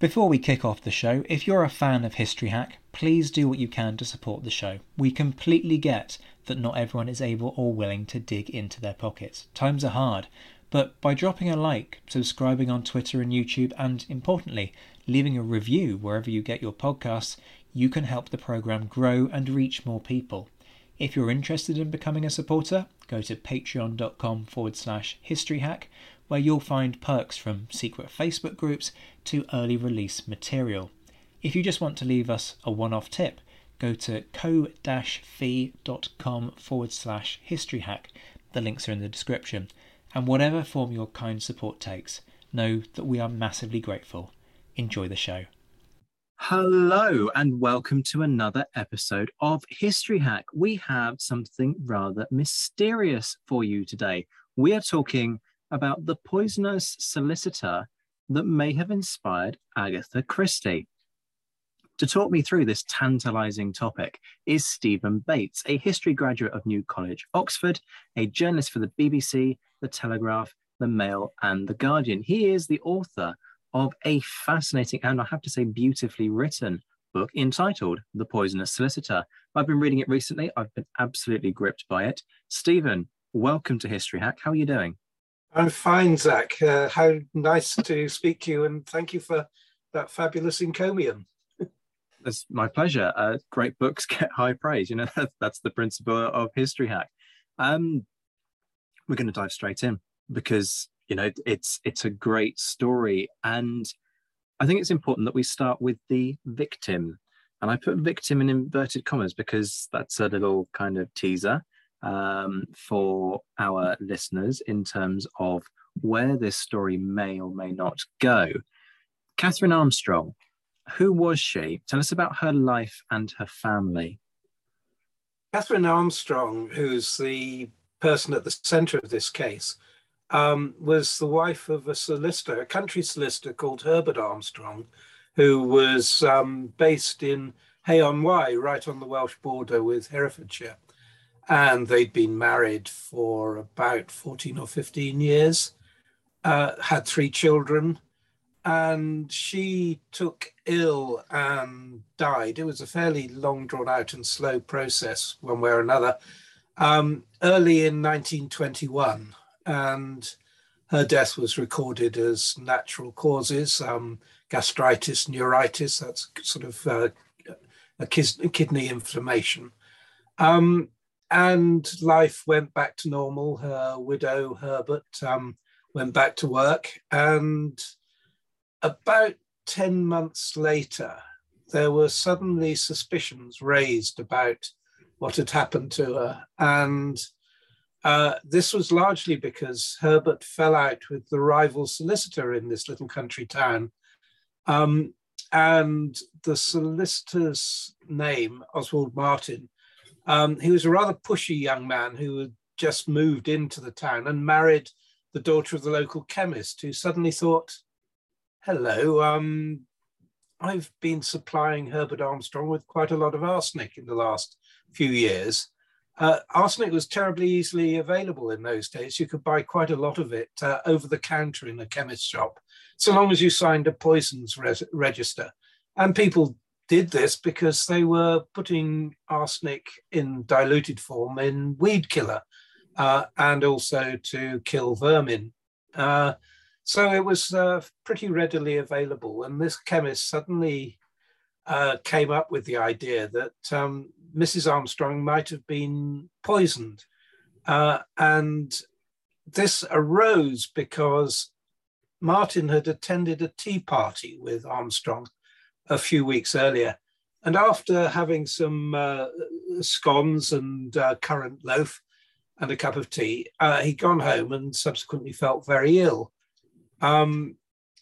Before we kick off the show, if you're a fan of History Hack, please do what you can to support the show. We completely get that not everyone is able or willing to dig into their pockets. Times are hard, but by dropping a like, subscribing on Twitter and YouTube, and importantly, leaving a review wherever you get your podcasts, you can help the programme grow and reach more people. If you're interested in becoming a supporter, go to patreon.com/historyhack, where you'll find perks from secret Facebook groups to early release material. If you just want to leave us a one-off tip, go to ko-fi.com/historyhack. The links are in the description. And whatever form your kind support takes, know that we are massively grateful. Enjoy the show. Hello and welcome to another episode of History Hack. We have something rather mysterious for you today. We are talking about the poisonous solicitor that may have inspired Agatha Christie. To talk me through this tantalising topic is Stephen Bates, a history graduate of New College, Oxford, a journalist for the BBC, The Telegraph, The Mail and The Guardian. He is the author of a fascinating and, I have to say, beautifully written book entitled The Poisonous Solicitor. I've been reading it recently. I've been absolutely gripped by it. Stephen, welcome to History Hack. How are you doing? I'm fine, Zach. How nice to speak to you, and thank you for that fabulous encomium. It's my pleasure. Great books get high praise. You know, that's the principle of History Hack. We're going to dive straight in because, you know, it's a great story. And I think it's important that we start with the victim. And I put victim in inverted commas because that's a little kind of teaser for our listeners in terms of where this story may or may not go. Catherine Armstrong, who was she? Tell us about her life and her family. Catherine Armstrong, who's the person at the centre of this case, was the wife of a solicitor, a country solicitor called Herbert Armstrong, who was based in Hay-on-Wye, right on the Welsh border with Herefordshire. And they'd been married for about 14 or 15 years, had 3 children, and she took ill and died. It was a fairly long, drawn out and slow process, one way or another, early in 1921. And her death was recorded as natural causes, gastritis, neuritis, that's sort of a kidney inflammation. And life went back to normal. Her widow, Herbert, went back to work. And about 10 months later, there were suddenly suspicions raised about what had happened to her. And this was largely because Herbert fell out with the rival solicitor in this little country town. And the solicitor's name, Oswald Martin, he was a rather pushy young man who had just moved into the town and married the daughter of the local chemist, who suddenly thought, hello, I've been supplying Herbert Armstrong with quite a lot of arsenic in the last few years. Arsenic was terribly easily available in those days. You could buy quite a lot of it over the counter in a chemist's shop, so long as you signed a poisons register. And people did this because they were putting arsenic in diluted form in weed killer and also to kill vermin. So it was pretty readily available. And this chemist suddenly came up with the idea that Mrs. Armstrong might have been poisoned. And this arose because Martin had attended a tea party with Armstrong a few weeks earlier. And after having some scones and currant loaf and a cup of tea, he'd gone home and subsequently felt very ill. And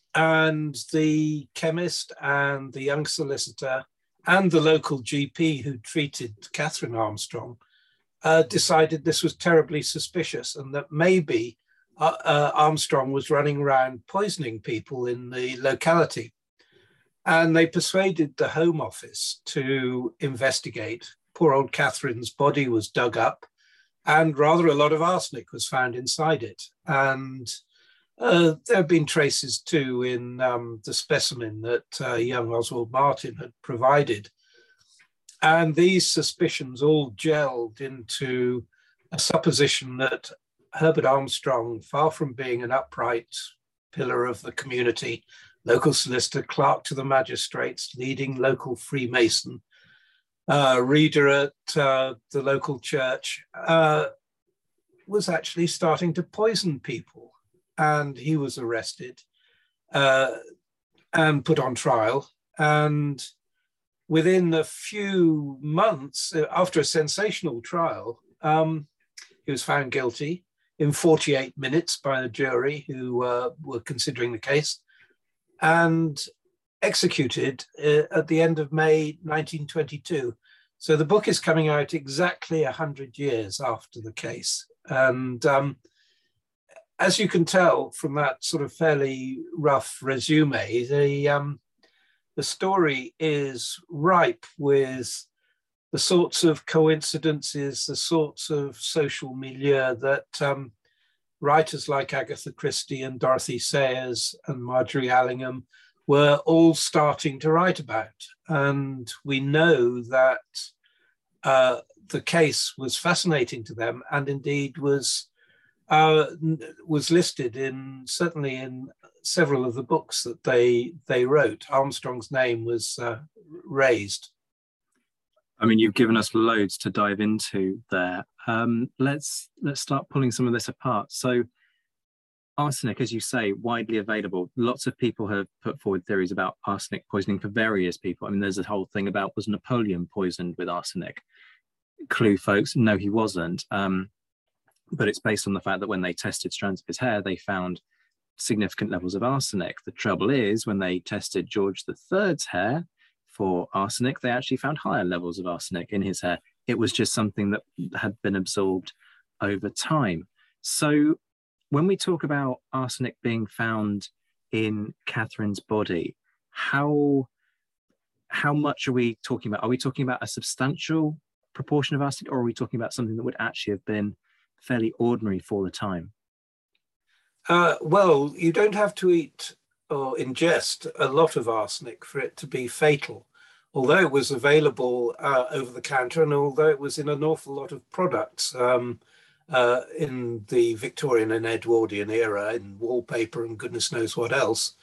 the chemist and the young solicitor and the local GP who treated Catherine Armstrong decided this was terribly suspicious and that maybe Armstrong was running around poisoning people in the locality. And they persuaded the Home Office to investigate. Poor old Catherine's body was dug up and rather a lot of arsenic was found inside it. And There have been traces too in the specimen that young Oswald Martin had provided. And these suspicions all gelled into a supposition that Herbert Armstrong, far from being an upright pillar of the community, local solicitor, clerk to the magistrates, leading local Freemason, reader at the local church, was actually starting to poison people. And he was arrested and put on trial. And within a few months, after a sensational trial, he was found guilty in 48 minutes by the jury who were considering the case, and executed at the end of May 1922. So the book is coming out exactly 100 years after the case. And as you can tell from that sort of fairly rough resume, the story is ripe with the sorts of coincidences, the sorts of social milieu that writers like Agatha Christie and Dorothy Sayers and Marjorie Allingham were all starting to write about. And we know that the case was fascinating to them, and indeed was listed certainly in several of the books that they wrote. Armstrong's name was raised. I mean, you've given us loads to dive into there. Let's start pulling some of this apart. So arsenic, as you say, widely available. Lots of people have put forward theories about arsenic poisoning for various people. I mean, there's a whole thing about, was Napoleon poisoned with arsenic? Clue, folks, no, he wasn't. But it's based on the fact that when they tested strands of his hair, they found significant levels of arsenic. The trouble is, when they tested George III's hair for arsenic, they actually found higher levels of arsenic in his hair. It was just something that had been absorbed over time. So when we talk about arsenic being found in Catherine's body, how much are we talking about? Are we talking about a substantial proportion of arsenic, or are we talking about something that would actually have been fairly ordinary for the time? Well, you don't have to eat or ingest a lot of arsenic for it to be fatal, although it was available over the counter, and although it was in an awful lot of products in the Victorian and Edwardian era, in wallpaper and goodness knows what else.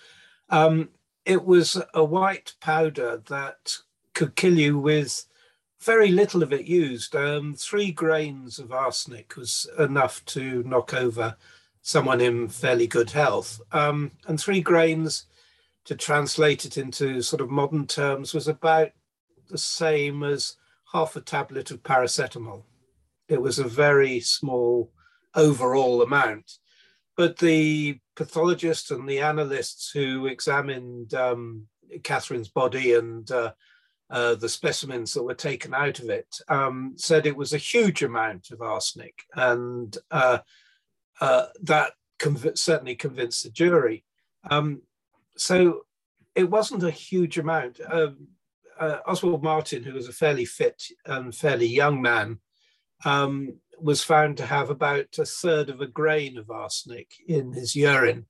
It was a white powder that could kill you with very little of it used. 3 grains of arsenic was enough to knock over someone in fairly good health. And 3 grains, to translate it into sort of modern terms, was about the same as half a tablet of paracetamol. It was a very small overall amount. But the pathologists and the analysts who examined Catherine's body and the specimens that were taken out of it said it was a huge amount of arsenic, and that certainly convinced the jury. So it wasn't a huge amount. Oswald Martin, who was a fairly fit and fairly young man, was found to have about 1/3 of a grain of arsenic in his urine,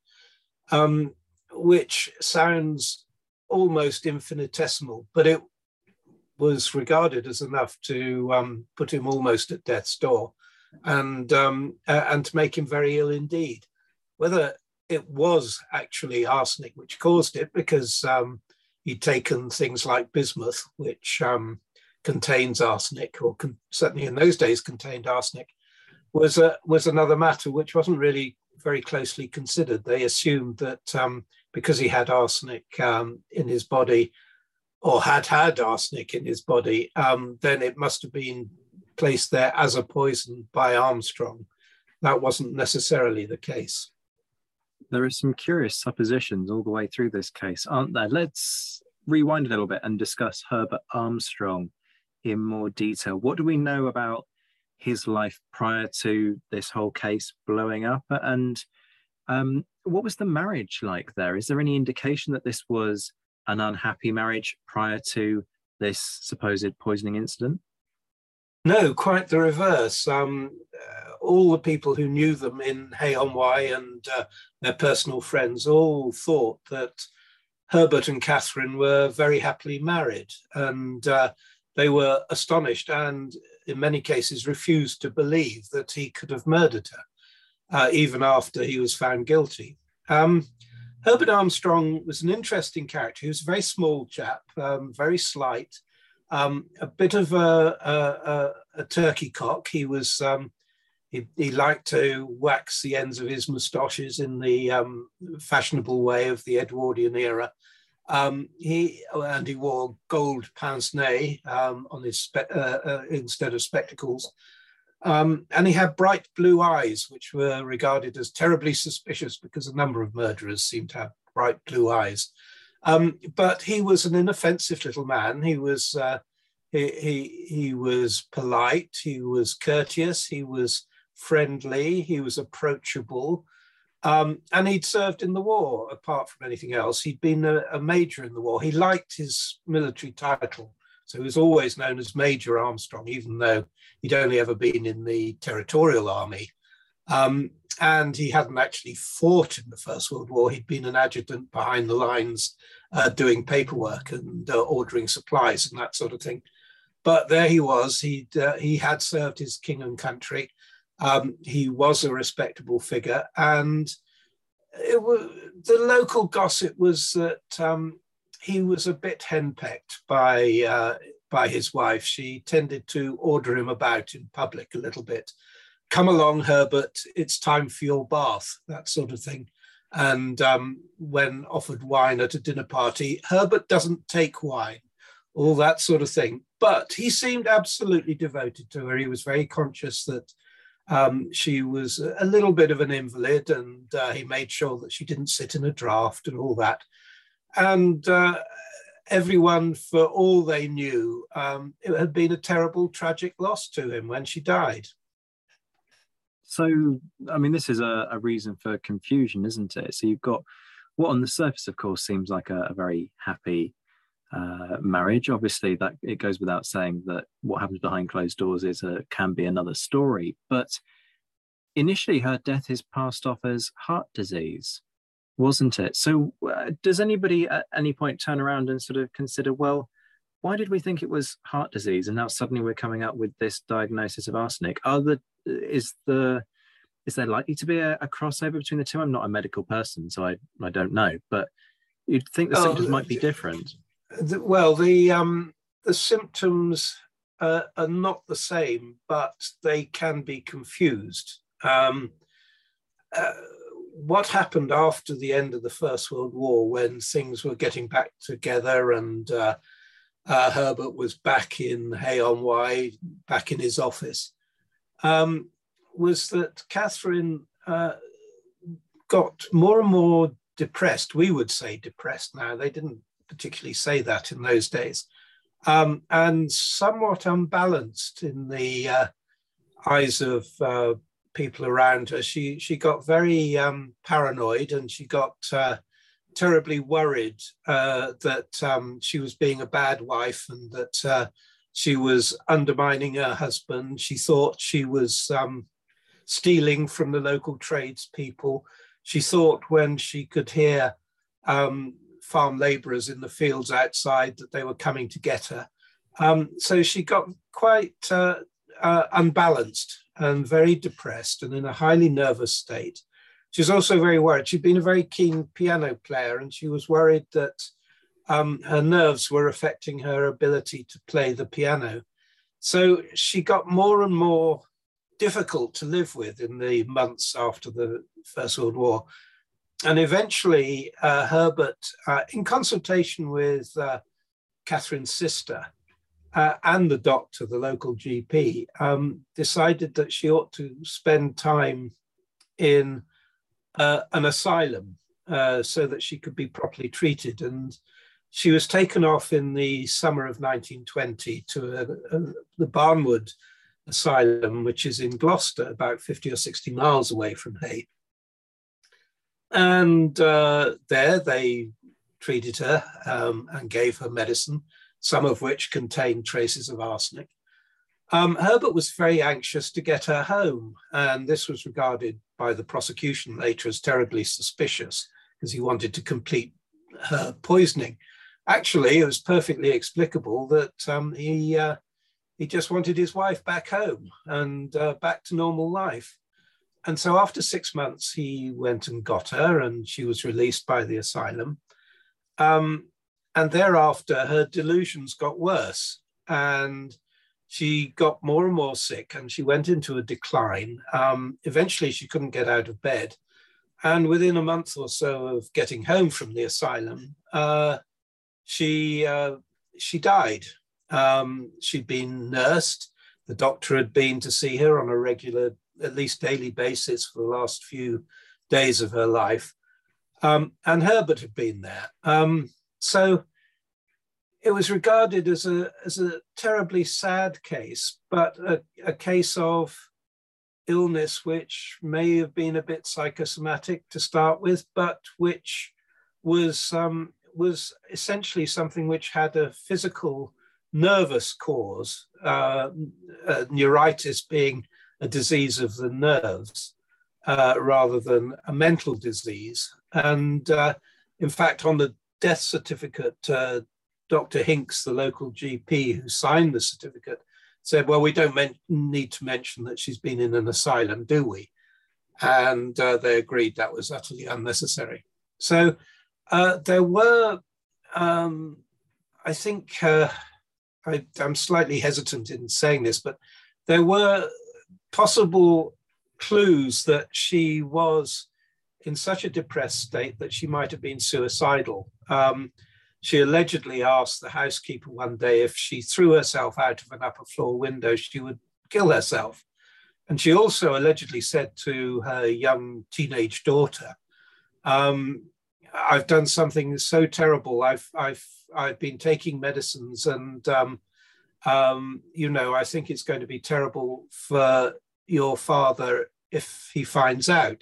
which sounds almost infinitesimal, but it was regarded as enough to put him almost at death's door, and to make him very ill indeed. Whether it was actually arsenic which caused it, because he'd taken things like bismuth, which contains arsenic, or certainly in those days contained arsenic, was another matter which wasn't really very closely considered. They assumed that because he had arsenic in his body, or had arsenic in his body, then it must have been placed there as a poison by Armstrong. That wasn't necessarily the case. There are some curious suppositions all the way through this case, aren't there? Let's rewind a little bit and discuss Herbert Armstrong in more detail. What do we know about his life prior to this whole case blowing up? And what was the marriage like there? Is there any indication that this was an unhappy marriage prior to this supposed poisoning incident? No, quite the reverse. all the people who knew them in Hay-on-Wye and their personal friends all thought that Herbert and Catherine were very happily married, and they were astonished and in many cases refused to believe that he could have murdered her, even after he was found guilty. Herbert Armstrong was an interesting character. He was a very small chap, very slight, a bit of a turkey cock. He was he liked to wax the ends of his moustaches in the fashionable way of the Edwardian era. He wore gold pince-nez on his instead of spectacles. And he had bright blue eyes, which were regarded as terribly suspicious because a number of murderers seem to have bright blue eyes. But he was an inoffensive little man. He was he was polite. He was courteous. He was friendly. He was approachable. And he'd served in the war, apart from anything else. He'd been a major in the war. He liked his military title. So he was always known as Major Armstrong, even though he'd only ever been in the Territorial Army. And he hadn't actually fought in the First World War. He'd been an adjutant behind the lines doing paperwork and ordering supplies and that sort of thing. But there he was. He had served his king and country. He was a respectable figure. And the local gossip was that he was a bit henpecked by his wife. She tended to order him about in public a little bit. Come along, Herbert, it's time for your bath, that sort of thing. And when offered wine at a dinner party, Herbert doesn't take wine, all that sort of thing. But he seemed absolutely devoted to her. He was very conscious that she was a little bit of an invalid, and he made sure that she didn't sit in a draft and all that. And everyone, for all they knew, it had been a terrible, tragic loss to him when she died. So, I mean, this is a reason for confusion, isn't it? So you've got what on the surface, of course, seems like a very happy marriage. Obviously, that it goes without saying that what happens behind closed doors can be another story. But initially, her death is passed off as heart disease, wasn't it? So does anybody at any point turn around and sort of consider, well, why did we think it was heart disease? And now suddenly we're coming up with this diagnosis of arsenic. Is there likely to be a crossover between the two? I'm not a medical person, so I don't know, but you'd think the symptoms might be different. The symptoms are not the same, but they can be confused. What happened after the end of the First World War, when things were getting back together and Herbert was back in Hay-on-Wye, back in his office, was that Catherine got more and more depressed. We would say depressed now. They didn't particularly say that in those days. And somewhat unbalanced in the eyes of people around her. She got very paranoid, and she got terribly worried that she was being a bad wife and that she was undermining her husband. She thought she was stealing from the local tradespeople. She thought when she could hear farm labourers in the fields outside that they were coming to get her. So she got quite unbalanced and very depressed and in a highly nervous state. She was also very worried. She'd been a very keen piano player, and she was worried that her nerves were affecting her ability to play the piano. So she got more and more difficult to live with in the months after the First World War. And eventually, Herbert, in consultation with Catherine's sister and the doctor, the local GP, decided that she ought to spend time in an asylum so that she could be properly treated. And she was taken off in the summer of 1920 to the Barnwood Asylum, which is in Gloucester, about 50 or 60 miles away from Hay. And there they treated her and gave her medicine, some of which contained traces of arsenic. Herbert was very anxious to get her home, and this was regarded by the prosecution later as terribly suspicious because he wanted to complete her poisoning. Actually, it was perfectly explicable that he just wanted his wife back home and back to normal life. And so after 6 months, he went and got her, and she was released by the asylum. And thereafter, her delusions got worse, and she got more and more sick, and she went into a decline. Eventually, she couldn't get out of bed. And within a month or so of getting home from the asylum, she died. She'd been nursed. The doctor had been to see her on a regular, at least daily basis for the last few days of her life. And Herbert had been there. So it was regarded as a terribly sad case, but a case of illness which may have been a bit psychosomatic to start with, but which was essentially something which had a physical nervous cause, neuritis being a disease of the nerves rather than a mental disease. And in fact, on the death certificate, Dr. Hinks, the local GP who signed the certificate, said, well, we don't need to mention that she's been in an asylum, do we? And they agreed that was utterly unnecessary. So there were, I think, I'm slightly hesitant in saying this, but there were possible clues that she was in such a depressed state that she might have been suicidal. She allegedly asked the housekeeper one day if she threw herself out of an upper floor window, she would kill herself. And she also allegedly said to her young teenage daughter, I've done something so terrible. I've been taking medicines, and I think it's going to be terrible for your father if he finds out.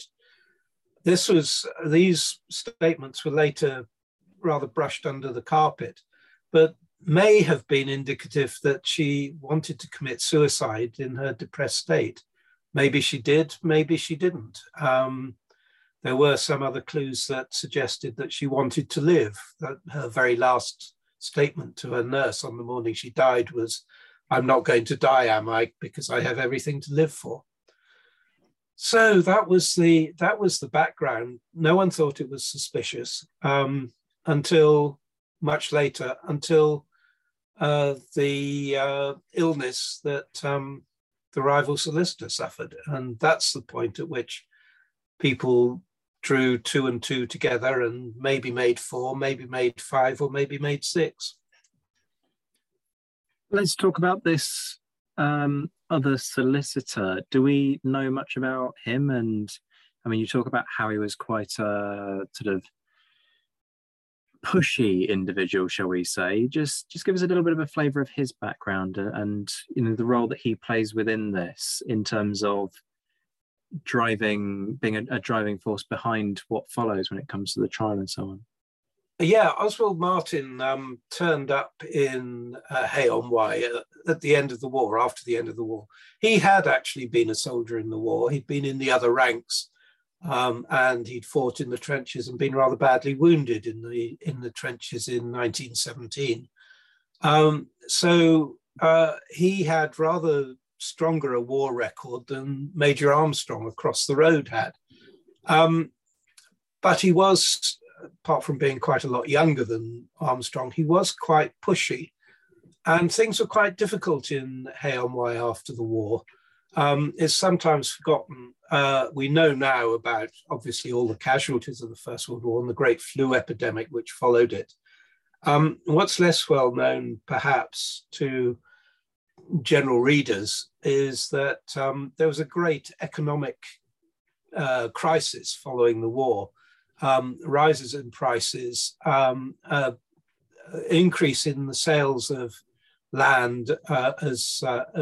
These statements were later rather brushed under the carpet, but may have been indicative that she wanted to commit suicide in her depressed state. Maybe she did, maybe she didn't. There were some other clues that suggested that she wanted to live. That her very last statement to her nurse on the morning she died was, "I'm not going to die, am I? Because I have everything to live for." So that was the background. No one thought it was suspicious until much later, until the illness that the rival solicitor suffered. And that's the point at which people drew 2 and 2 together and maybe made 4, maybe made 5, or maybe made 6. Let's talk about this other solicitor. Do we know much about him? And I mean, you talk about how he was quite a sort of pushy individual, shall we say. Just give us a little bit of a flavour of his background and the role that he plays within this in terms of being a driving force behind what follows when it comes to the trial and so on. Yeah, Oswald Martin turned up in Hay-on-Wye at the end of the war, after the end of the war. He had actually been a soldier in the war. He'd been in the other ranks, and he'd fought in the trenches and been rather badly wounded in the trenches in 1917. So he had rather stronger a war record than Major Armstrong across the road had. But he was, apart from being quite a lot younger than Armstrong, he was quite pushy. And things were quite difficult in Hay-on-Wye after the war. It's sometimes forgotten. We know now about, obviously, all the casualties of the First World War and the great flu epidemic which followed it. What's less well known, perhaps, to general readers is that there was a great economic crisis following the war. Rises in prices, increase in the sales of land as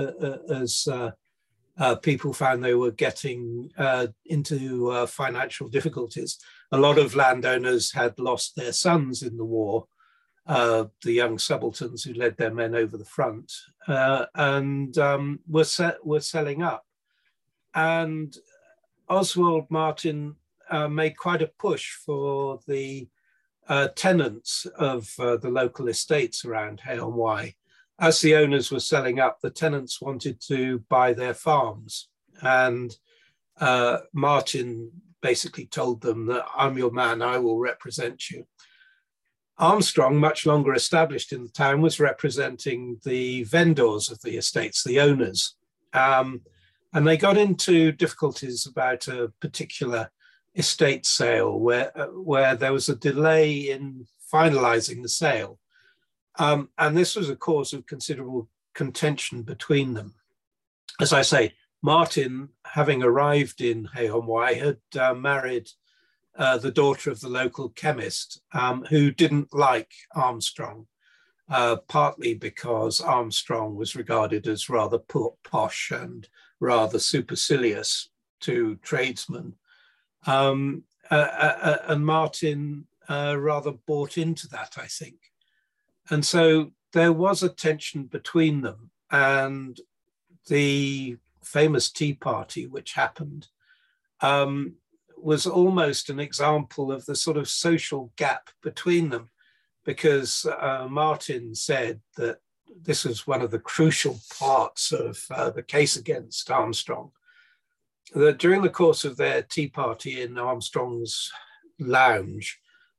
people found they were getting into financial difficulties. A lot of landowners had lost their sons in the war, the young subalterns who led their men over the front, and were selling up. And Oswald Martin made quite a push for the tenants of the local estates around Hay-on-Wye. As the owners were selling up, the tenants wanted to buy their farms. And Martin basically told them that I'm your man, I will represent you. Armstrong, much longer established in the town, was representing the vendors of the estates, the owners. And they got into difficulties about a particular estate sale where there was a delay in finalizing the sale. And this was a cause of considerable contention between them. As I say, Martin, having arrived in Hay-on-Wye, had married the daughter of the local chemist, who didn't like Armstrong, partly because Armstrong was regarded as rather posh and rather supercilious to tradesmen. And Martin rather bought into that, I think. And so there was a tension between them, and the famous Tea Party, which happened, was almost an example of the sort of social gap between them, because Martin said that this was one of the crucial parts of the case against Armstrong, that during the course of their tea party in Armstrong's lounge,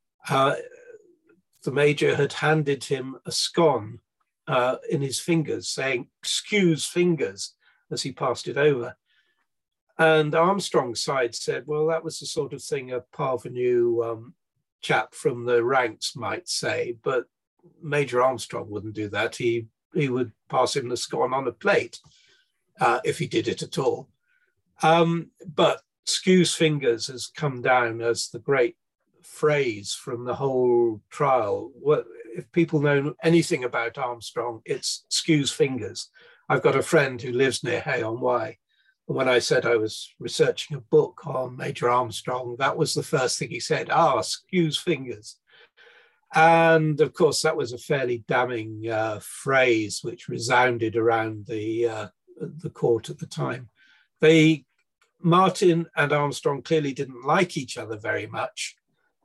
the Major had handed him a scone in his fingers, saying, "Excuse fingers," as he passed it over. And Armstrong's side said, well, that was the sort of thing a parvenu chap from the ranks might say, but Major Armstrong wouldn't do that. He would pass him the scone on a plate, if he did it at all. But "excuse fingers" has come down as the great phrase from the whole trial. If people know anything about Armstrong, it's "excuse fingers." I've got a friend who lives near Hay-on-Wye. And when I said I was researching a book on Major Armstrong, that was the first thing he said, "excuse fingers." And of course, that was a fairly damning phrase which resounded around the court at the time. Martin and Armstrong clearly didn't like each other very much.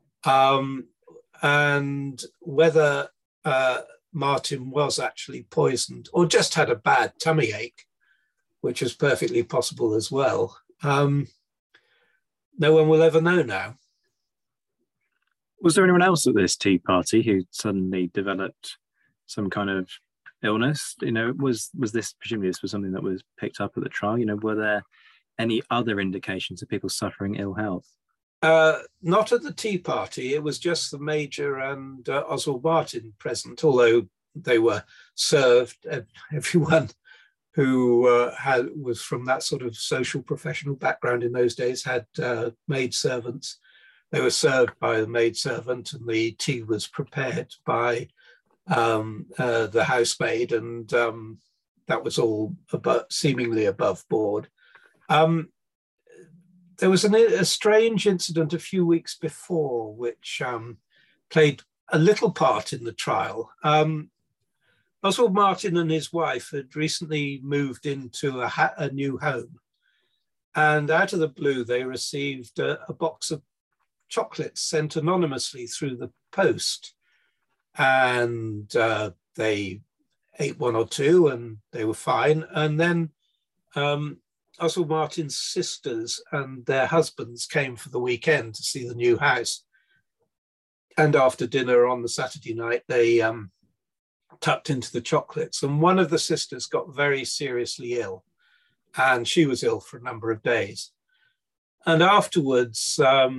And whether Martin was actually poisoned or just had a bad tummy ache, which is perfectly possible as well, no one will ever know now. Was there anyone else at this tea party who suddenly developed some kind of illness? Was this, presumably this was something that was picked up at the trial? Were there any other indications of people suffering ill health? Not at the tea party. It was just the Major and Oswald Martin present, although they were served. Everyone who was from that sort of social professional background in those days had maid servants. They were served by the maid servant, and the tea was prepared by the housemaid, and that was all seemingly above board. There was a strange incident a few weeks before, which played a little part in the trial. Oswald Martin and his wife had recently moved into a new home. And out of the blue, they received a box of chocolates sent anonymously through the post. And they ate one or two and they were fine. And then Oswald Martin's sisters and their husbands came for the weekend to see the new house. And after dinner on the Saturday night, they tucked into the chocolates. And one of the sisters got very seriously ill. And she was ill for a number of days. And afterwards,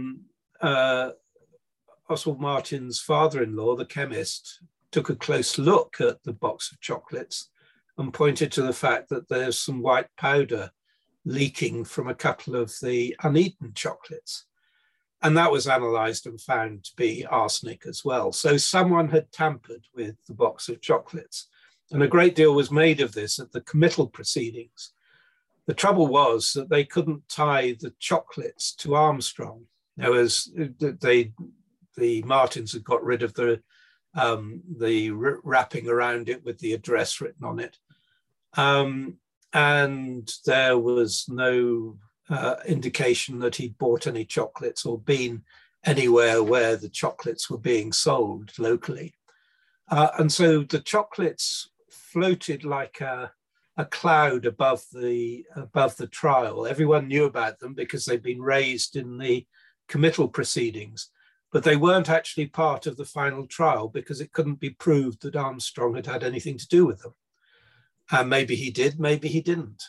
Oswald Martin's father-in-law, the chemist, took a close look at the box of chocolates and pointed to the fact that there's some white powder leaking from a couple of the uneaten chocolates. And that was analysed and found to be arsenic as well. So someone had tampered with the box of chocolates. And a great deal was made of this at the committal proceedings. The trouble was that they couldn't tie the chocolates to Armstrong. The Martins had got rid of the the wrapping around it with the address written on it. And there was no indication that he'd bought any chocolates or been anywhere where the chocolates were being sold locally. And so the chocolates floated like a cloud above the trial. Everyone knew about them because they'd been raised in the committal proceedings, but they weren't actually part of the final trial because it couldn't be proved that Armstrong had had anything to do with them. And maybe he did, maybe he didn't.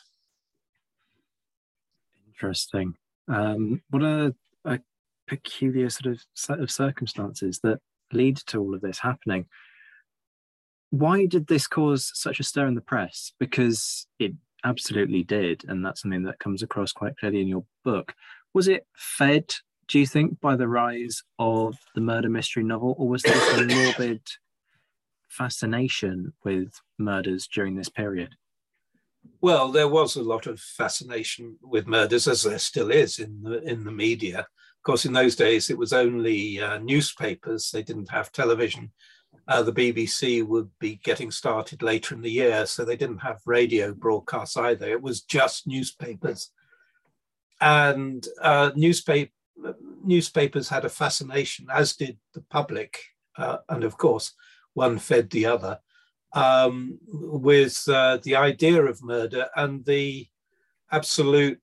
Interesting. What a peculiar sort of set of circumstances that lead to all of this happening. Why did this cause such a stir in the press? Because it absolutely did, and that's something that comes across quite clearly in your book. Was it fed, do you think, by the rise of the murder mystery novel, or was there a morbid fascination with murders during this period? Well, there was a lot of fascination with murders, as there still is in the media. Of course, in those days, it was only newspapers. They didn't have television. The BBC would be getting started later in the year, so they didn't have radio broadcasts either. It was just newspapers. And newspapers had a fascination, as did the public. And of course, one fed the other, with the idea of murder and the absolute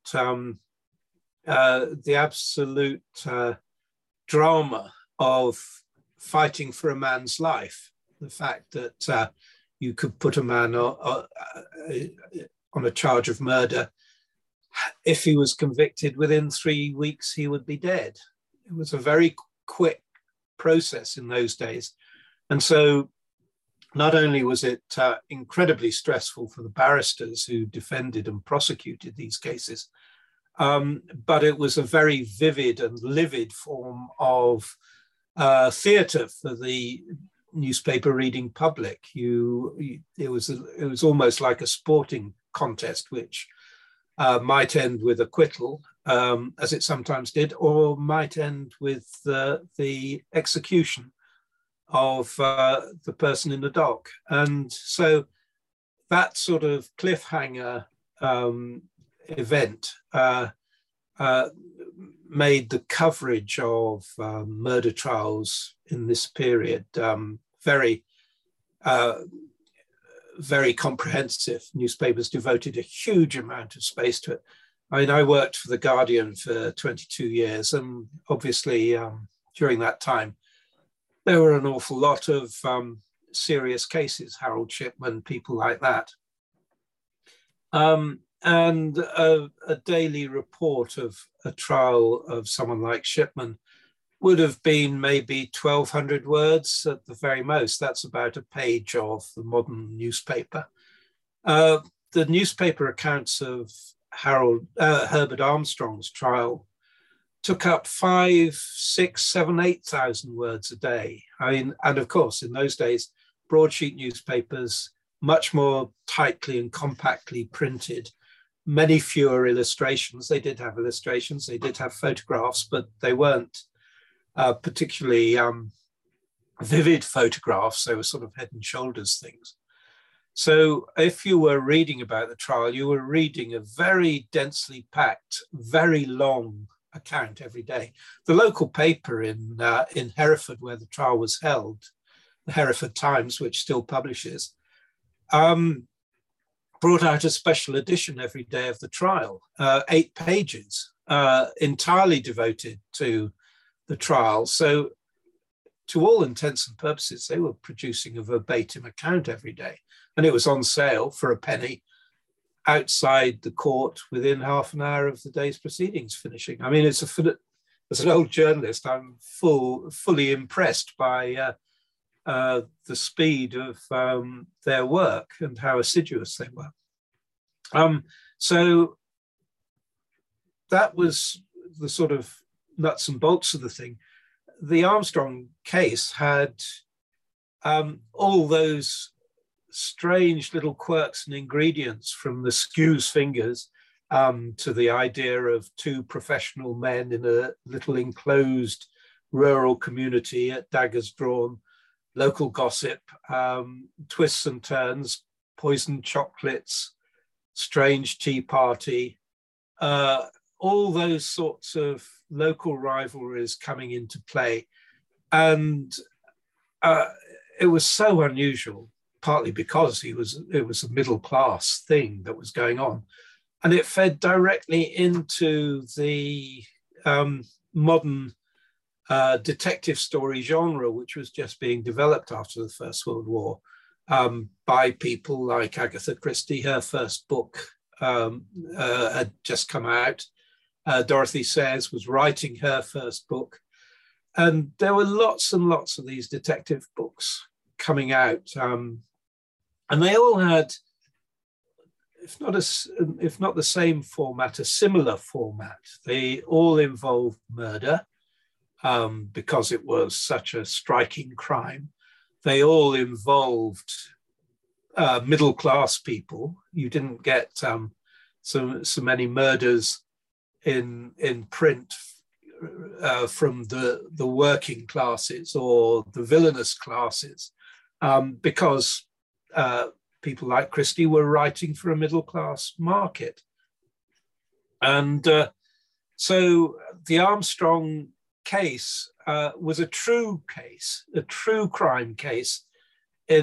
drama of fighting for a man's life. The fact that you could put a man on a charge of murder. If he was convicted, within 3 weeks, he would be dead. It was a very quick process in those days. And so not only was it incredibly stressful for the barristers who defended and prosecuted these cases, but it was a very vivid and livid form of theatre for the newspaper reading public. It was almost like a sporting contest, which might end with acquittal, as it sometimes did, or might end with the execution of the person in the dock. And so that sort of cliffhanger event made the coverage of murder trials in this period very comprehensive. Newspapers devoted a huge amount of space to it. I mean, I worked for The Guardian for 22 years, and obviously during that time, there were an awful lot of serious cases, Harold Shipman, people like that. And a daily report of a trial of someone like Shipman would have been maybe 1,200 words at the very most. That's about a page of the modern newspaper. The newspaper accounts of Herbert Armstrong's trial took up 5,000, 6,000, 7,000, 8,000 words a day. I mean, and of course, in those days, broadsheet newspapers, much more tightly and compactly printed, many fewer illustrations. They did have illustrations, they did have photographs, but they weren't particularly vivid photographs. They were sort of head and shoulders things. So if you were reading about the trial, you were reading a very densely packed, very long account every day. The local paper in Hereford, where the trial was held, the Hereford Times, which still publishes, brought out a special edition every day of the trial, 8 pages, entirely devoted to the trial. So to all intents and purposes, they were producing a verbatim account every day. And it was on sale for a penny outside the court within half an hour of the day's proceedings finishing. I mean, as an old journalist, I'm fully impressed by the speed of their work and how assiduous they were. So that was the sort of nuts and bolts of the thing. The Armstrong case had all those strange little quirks and ingredients, from the skew's fingers to the idea of 2 professional men in a little enclosed rural community at daggers drawn, local gossip, twists and turns, poisoned chocolates, strange tea party, all those sorts of local rivalries coming into play. And it was so unusual, partly because it was a middle class thing that was going on. And it fed directly into the modern detective story genre, which was just being developed after the First World War by people like Agatha Christie. Her first book had just come out. Dorothy Sayers was writing her first book. And there were lots and lots of these detective books coming out. And they all had, if not the same format, a similar format. They all involved murder because it was such a striking crime. They all involved middle-class people. You didn't get so many murders in print from the working classes or the villainous classes, because people like Christie were writing for a middle-class market. And so the Armstrong case was a true case, a true crime case at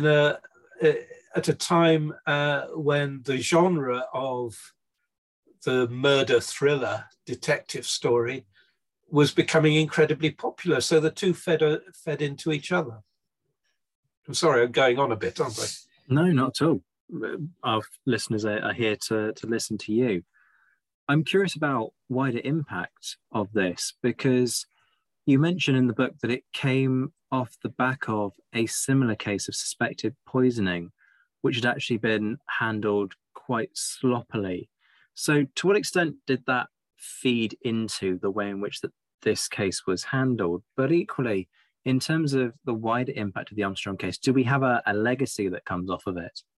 a time when the genre of the murder thriller detective story was becoming incredibly popular. So the two fed into each other. I'm sorry, I'm going on a bit, aren't I? No, not at all. Our listeners are here to listen to you. I'm curious about wider impact of this, because you mentioned in the book that it came off the back of a similar case of suspected poisoning, which had actually been handled quite sloppily. So to what extent did that feed into the way in which this case was handled? But equally, in terms of the wider impact of the Armstrong case, do we have a legacy that comes off of it?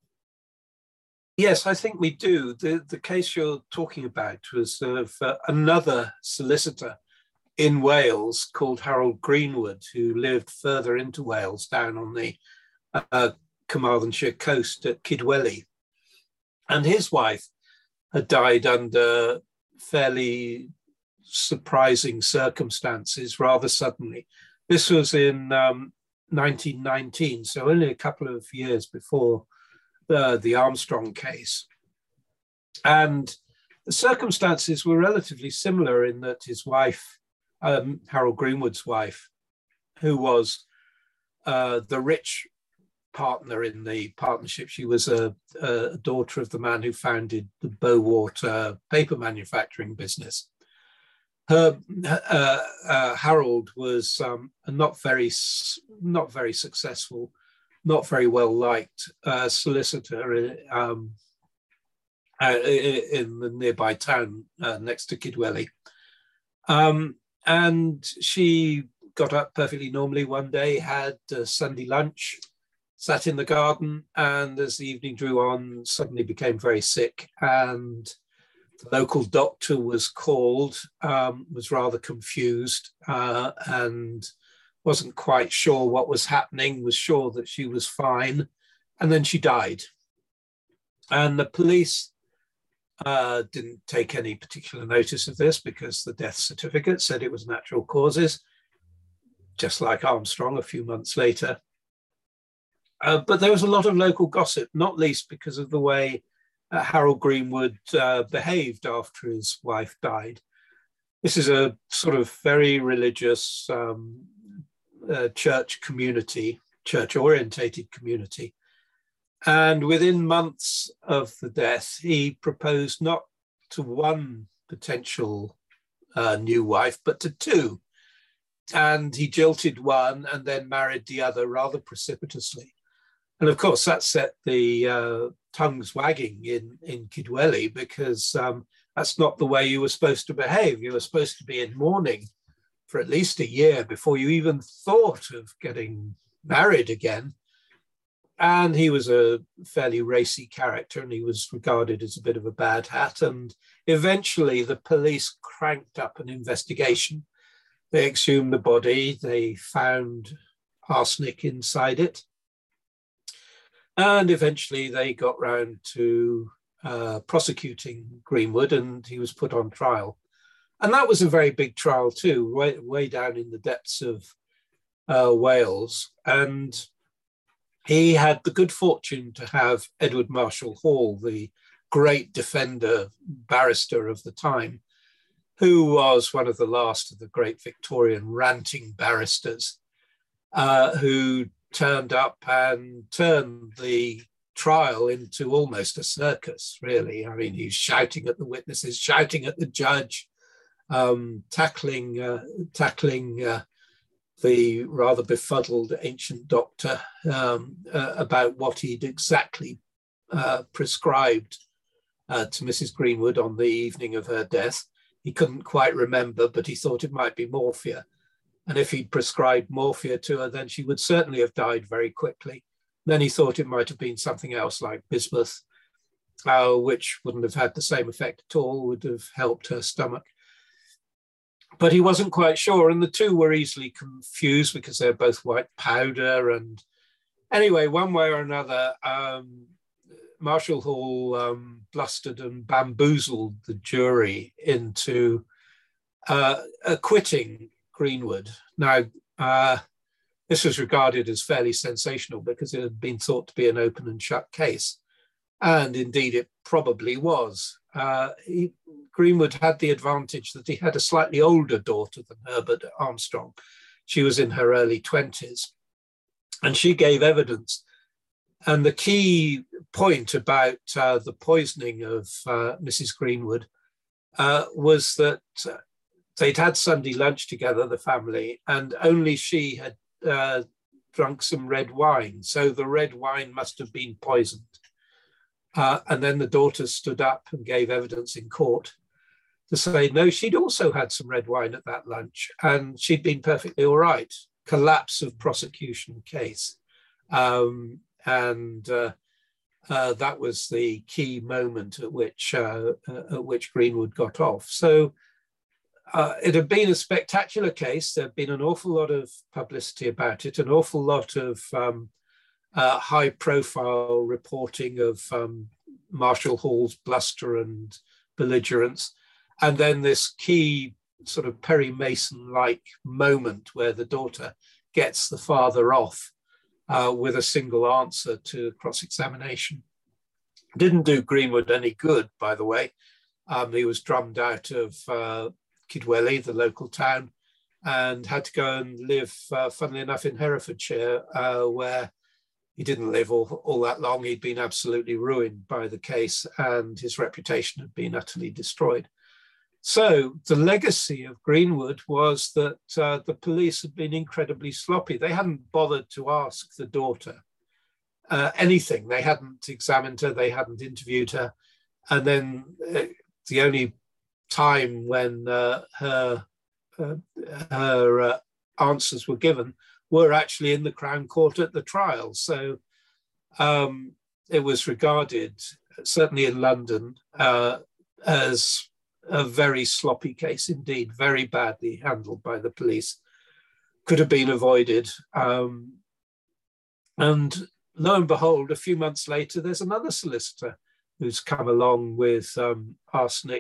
Yes, I think we do. The case you're talking about was of another solicitor in Wales called Harold Greenwood, who lived further into Wales, down on the Carmarthenshire coast at Kidwelly. And his wife had died under fairly surprising circumstances rather suddenly. This was in 1919, so only a couple of years before the Armstrong case. And the circumstances were relatively similar in that his wife, Harold Greenwood's wife, who was the rich partner in the partnership, she was a daughter of the man who founded the Bowater paper manufacturing business. Harold was not very successful, not very well liked solicitor in the nearby town next to Kidwelly. And she got up perfectly normally one day, had a Sunday lunch, sat in the garden, and as the evening drew on, suddenly became very sick. And the local doctor was called, was rather confused and wasn't quite sure what was happening, was sure that she was fine, and then she died. And the police didn't take any particular notice of this because the death certificate said it was natural causes, just like Armstrong a few months later. But there was a lot of local gossip, not least because of the way Harold Greenwood behaved after his wife died. This is a sort of very religious church community, church-orientated community. And within months of the death, he proposed not to one potential new wife, but to two. And he jilted one and then married the other rather precipitously. And of course, that set the tongues wagging in Kidwelly, because that's not the way you were supposed to behave. You were supposed to be in mourning for at least a year before you even thought of getting married again. And he was a fairly racy character, and he was regarded as a bit of a bad hat. And eventually the police cranked up an investigation. They exhumed the body. They found arsenic inside it. And eventually they got round to prosecuting Greenwood, and he was put on trial. And that was a very big trial too, way down in the depths of Wales. And he had the good fortune to have Edward Marshall Hall, the great defender barrister of the time, who was one of the last of the great Victorian ranting barristers, who turned up and turned the trial into almost a circus, really. I mean, he's shouting at the witnesses, shouting at the judge, tackling the rather befuddled ancient doctor about what he'd exactly prescribed to Mrs. Greenwood on the evening of her death. He couldn't quite remember, but he thought it might be morphia. And if he'd prescribed morphia to her, then she would certainly have died very quickly. Then he thought it might have been something else like bismuth, which wouldn't have had the same effect at all, would have helped her stomach. But he wasn't quite sure, and the two were easily confused because they're both white powder. And anyway, one way or another, Marshall Hall blustered and bamboozled the jury into acquitting Greenwood. Now, this was regarded as fairly sensational because it had been thought to be an open and shut case. And indeed, it probably was. Greenwood had the advantage that he had a slightly older daughter than Herbert Armstrong. She was in her early 20s, and she gave evidence. And the key point about the poisoning of Mrs. Greenwood was that they'd had Sunday lunch together, the family, and only she had drunk some red wine. So the red wine must have been poisoned. And then the daughter stood up and gave evidence in court to say, no, she'd also had some red wine at that lunch and she'd been perfectly all right. Collapse of prosecution case. That was the key moment at which Greenwood got off. So it had been a spectacular case. There'd been an awful lot of publicity about it, an awful lot of high-profile reporting of Marshall Hall's bluster and belligerence, and then this key sort of Perry Mason-like moment where the daughter gets the father off with a single answer to cross-examination. Didn't do Greenwood any good, by the way. He was drummed out of Kidwelly, the local town, and had to go and live, funnily enough, in Herefordshire, where he didn't live all that long. He'd been absolutely ruined by the case and his reputation had been utterly destroyed. So the legacy of Greenwood was that the police had been incredibly sloppy. They hadn't bothered to ask the daughter anything. They hadn't examined her, they hadn't interviewed her. And then the only time when her answers were given were actually in the Crown Court at the trial. So it was regarded, certainly in London, as a very sloppy case indeed, very badly handled by the police. Could have been avoided. And lo and behold, a few months later, there's another solicitor who's come along with arsenic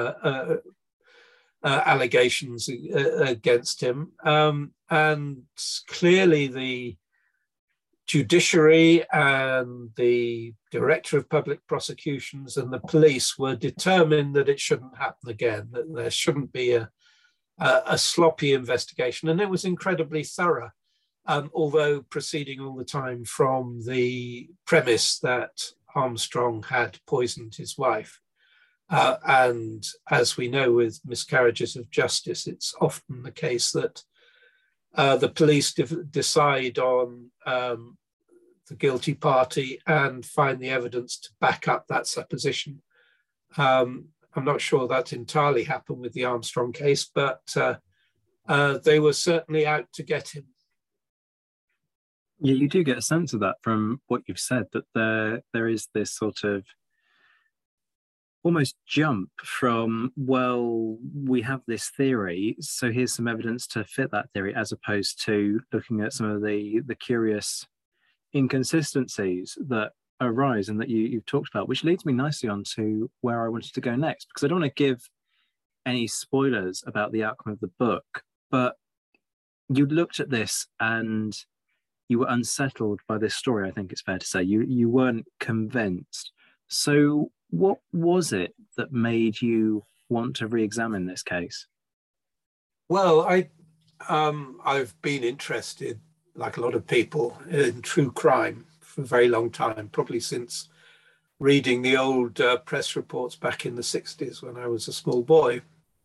allegations against him. And clearly the judiciary and the director of public prosecutions and the police were determined that it shouldn't happen again, that there shouldn't be a sloppy investigation. And it was incredibly thorough, although proceeding all the time from the premise that Armstrong had poisoned his wife. And as we know with miscarriages of justice, it's often the case that the police decide on the guilty party and find the evidence to back up that supposition. I'm not sure that entirely happened with the Armstrong case, but they were certainly out to get him. Yeah, you do get a sense of that from what you've said, that there is this sort of almost jump from, well, we have this theory, so here's some evidence to fit that theory, as opposed to looking at some of the curious inconsistencies that arise and that you've talked about, which leads me nicely on to where I wanted to go next, because I don't want to give any spoilers about the outcome of the book, but you looked at this and you were unsettled by this story. I think it's fair to say you weren't convinced. So what was it that made you want to re-examine this case? Well, I've been interested, like a lot of people, in true crime for a very long time, probably since reading the old press reports back in the 60s when I was a small boy.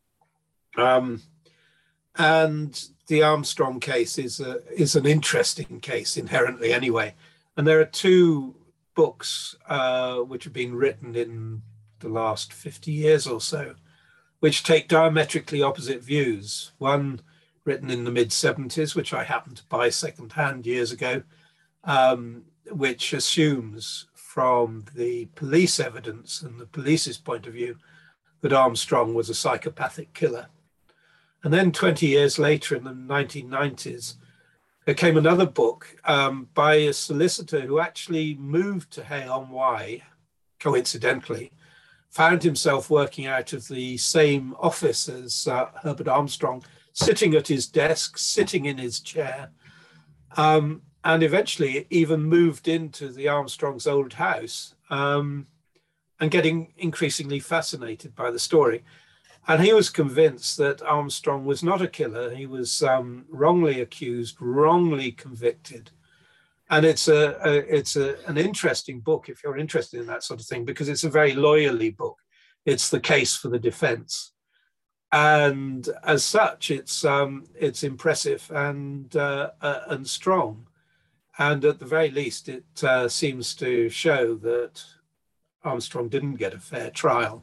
And the Armstrong case is an interesting case inherently anyway. And there are two books which have been written in the last 50 years or so, which take diametrically opposite views. One written in the mid-70s, which I happened to buy secondhand years ago, which assumes from the police evidence and the police's point of view that Armstrong was a psychopathic killer. And then 20 years later, in the 1990s, there came another book by a solicitor who actually moved to Hay-on-Wye, coincidentally, found himself working out of the same office as Herbert Armstrong, sitting at his desk, sitting in his chair, and eventually even moved into the Armstrongs' old house and getting increasingly fascinated by the story. And he was convinced that Armstrong was not a killer. He was wrongly accused, wrongly convicted. And it's an interesting book if you're interested in that sort of thing, because it's a very lawyerly book. It's the case for the defense. And as such, it's impressive and strong. And at the very least, it seems to show that Armstrong didn't get a fair trial.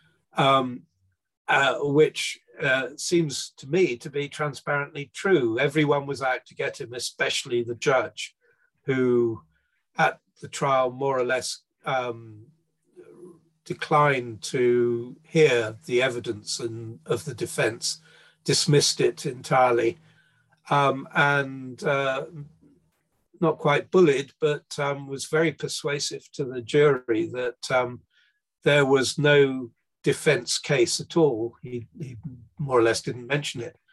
Which seems to me to be transparently true. Everyone was out to get him, especially the judge, who at the trial more or less declined to hear the evidence of the defense, dismissed it entirely, and not quite bullied, but was very persuasive to the jury that there was no defense case at all. He more or less didn't mention it.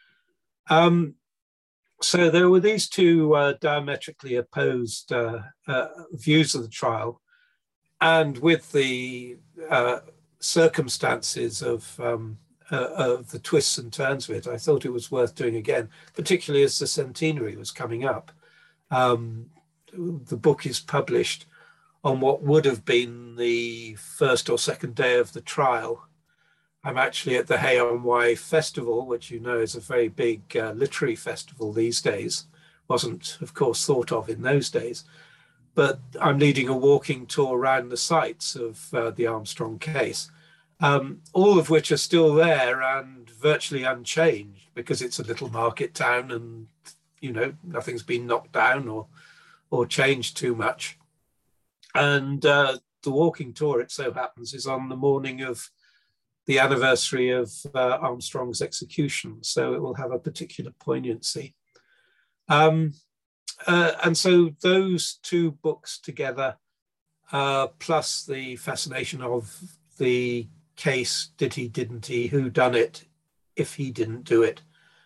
So there were these two diametrically opposed views of the trial, and with the circumstances of the twists and turns of it, I thought it was worth doing again, particularly as the centenary was coming up. The book is published on what would have been the first or second day of the trial. I'm actually at the Hay-on-Wye Festival, which you know is a very big literary festival these days. Wasn't, of course, thought of in those days. But I'm leading a walking tour around the sites of the Armstrong case, all of which are still there and virtually unchanged, because it's a little market town and, you know, nothing's been knocked down or changed too much. And the walking tour, it so happens, is on the morning of the anniversary of Armstrong's execution, so it will have a particular poignancy. And so those two books together, plus the fascination of the case, did he, didn't he, who done it, if he didn't do it,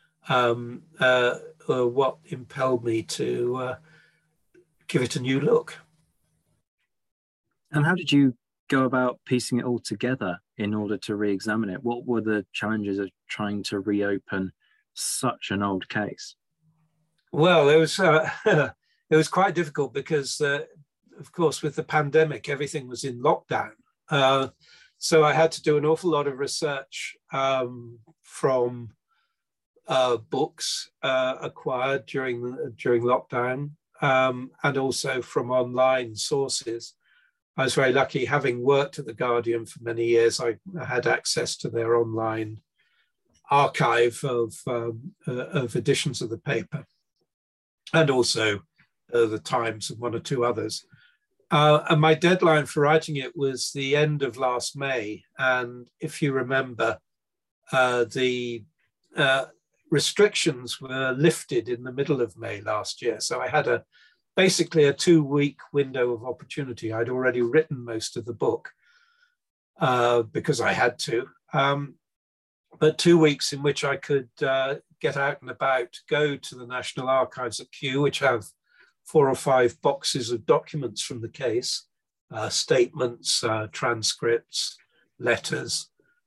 what impelled me to give it a new look. And how did you go about piecing it all together in order to re-examine it? What were the challenges of trying to reopen such an old case? Well, it was quite difficult because, of course, with the pandemic, everything was in lockdown. So I had to do an awful lot of research from books acquired during lockdown, and also from online sources. I was very lucky, having worked at The Guardian for many years. I had access to their online archive of editions of the paper, and also the Times and one or two others. And my deadline for writing it was the end of last May. And if you remember, the restrictions were lifted in the middle of May last year. So I had basically a 2-week window of opportunity. I'd already written most of the book because I had to. But 2 weeks in which I could get out and about, go to the National Archives at Kew, which have 4 or 5 boxes of documents from the case, statements, transcripts, letters,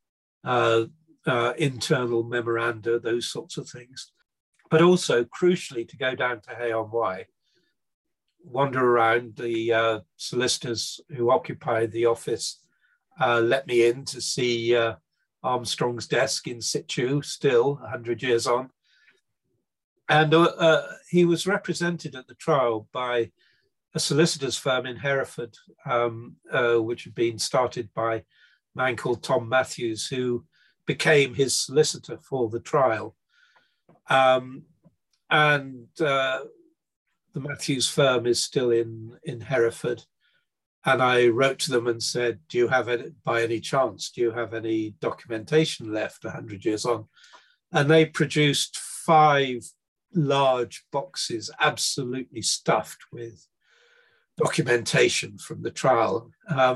internal memoranda, those sorts of things. But also, crucially, to go down to Hay-on-Wye, wander around. The solicitors who occupy the office let me in to see Armstrong's desk in situ, still 100 years on. And he was represented at the trial by a solicitor's firm in Hereford, which had been started by a man called Tom Matthews, who became his solicitor for the trial. And the Matthews firm is still in Hereford. And I wrote to them and said, do you have any, by any chance, do you have any documentation left 100 years on? And they produced 5 large boxes, absolutely stuffed with documentation from the trial.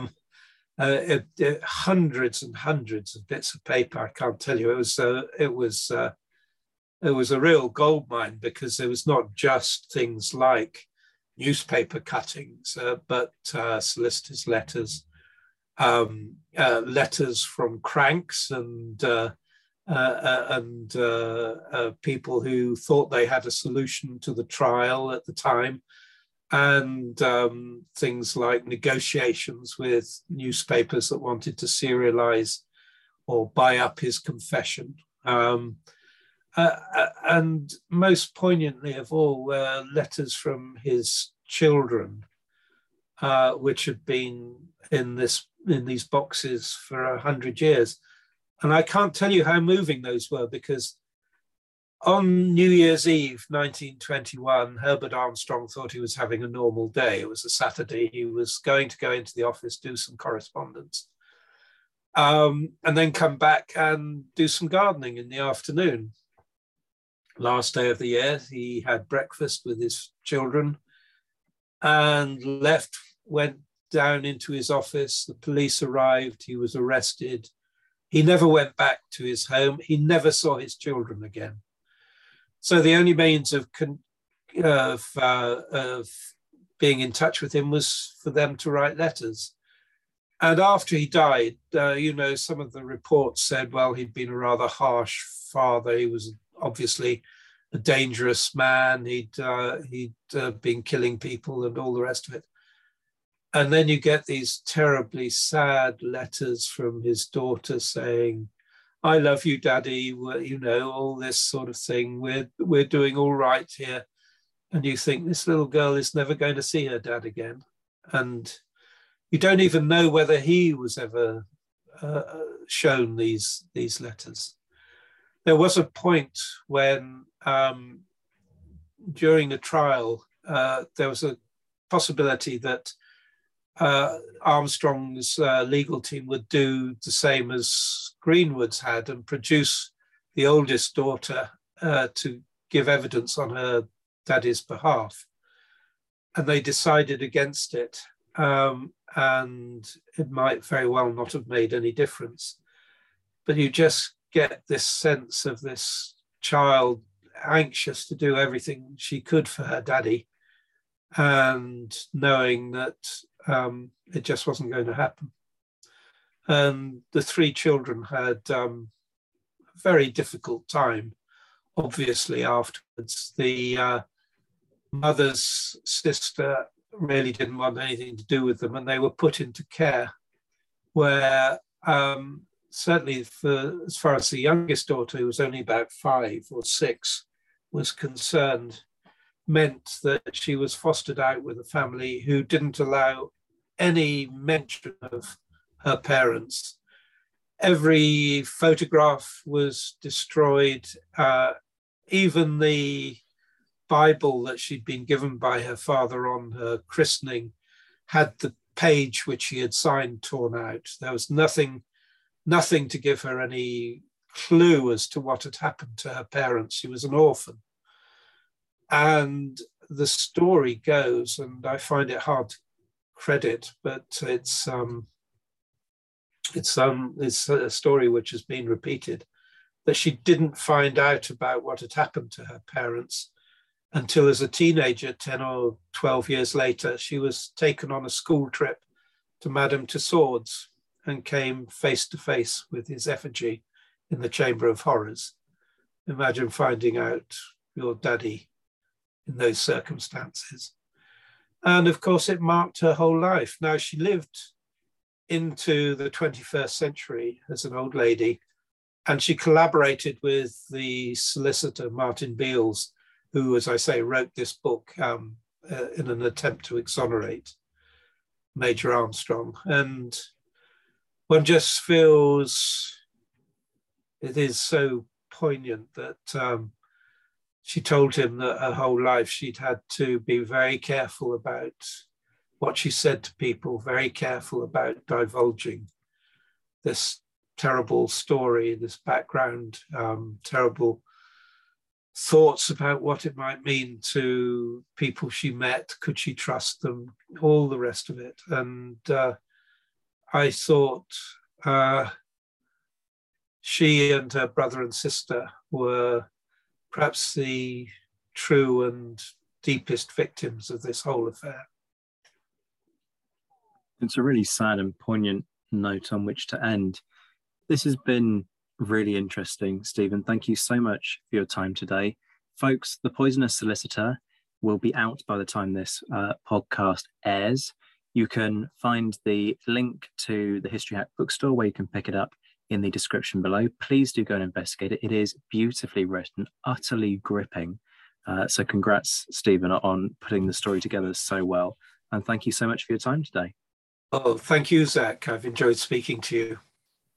Hundreds and hundreds of bits of paper. I can't tell you. It was a real goldmine, because there was not just things like newspaper cuttings, but solicitors' letters, letters from cranks and people who thought they had a solution to the trial at the time, and things like negotiations with newspapers that wanted to serialize or buy up his confession. And most poignantly of all were letters from his children, which had been in these boxes for 100 years. And I can't tell you how moving those were, because on New Year's Eve, 1921, Herbert Armstrong thought he was having a normal day. It was a Saturday. He was going to go into the office, do some correspondence, and then come back and do some gardening in the afternoon. Last day of the year, he had breakfast with his children and left, went down into his office. The police arrived. He was arrested. He never went back to his home. He never saw his children again. So the only means of being in touch with him was for them to write letters. And after he died, some of the reports said, well, he'd been a rather harsh father. He was obviously a dangerous man. He'd been killing people and all the rest of it. And then you get these terribly sad letters from his daughter saying, I love you, Daddy, all this sort of thing. We're doing all right here. And you think, this little girl is never going to see her dad again. And you don't even know whether he was ever shown these letters. There was a point when, during the trial, there was a possibility that Armstrong's legal team would do the same as Greenwood's had and produce the oldest daughter to give evidence on her daddy's behalf. And they decided against it. And it might very well not have made any difference. But you just get this sense of this child anxious to do everything she could for her daddy, and knowing that it just wasn't going to happen. And the 3 children had a very difficult time, obviously, afterwards. The mother's sister really didn't want anything to do with them, and they were put into care where, certainly as far as the youngest daughter, who was only about 5 or 6, was concerned, meant that she was fostered out with a family who didn't allow any mention of her parents. Every photograph was destroyed. Even the Bible that she'd been given by her father on her christening had the page which she had signed torn out. There was nothing to give her any clue as to what had happened to her parents. She was an orphan. And the story goes, and I find it hard to credit, but it's a story which has been repeated, that she didn't find out about what had happened to her parents until, as a teenager, 10 or 12 years later, she was taken on a school trip to Madame Tussauds and came face to face with his effigy in the Chamber of Horrors. Imagine finding out your daddy in those circumstances. And of course, it marked her whole life. Now, she lived into the 21st century as an old lady, and she collaborated with the solicitor, Martin Beales, who, as I say, wrote this book in an attempt to exonerate Major Armstrong. And one just feels it is so poignant that she told him that her whole life she'd had to be very careful about what she said to people, very careful about divulging this terrible story, this background, terrible thoughts about what it might mean to people she met. Could she trust them? All the rest of it. And I thought she and her brother and sister were perhaps the true and deepest victims of this whole affair. It's a really sad and poignant note on which to end. This has been really interesting, Stephen. Thank you so much for your time today. Folks, The Poisonous Solicitor will be out by the time this podcast airs. You can find the link to the History Hack bookstore where you can pick it up in the description below. Please do go and investigate it. It is beautifully written, utterly gripping. So congrats, Stephen, on putting the story together so well. And thank you so much for your time today. Oh, thank you, Zach. I've enjoyed speaking to you.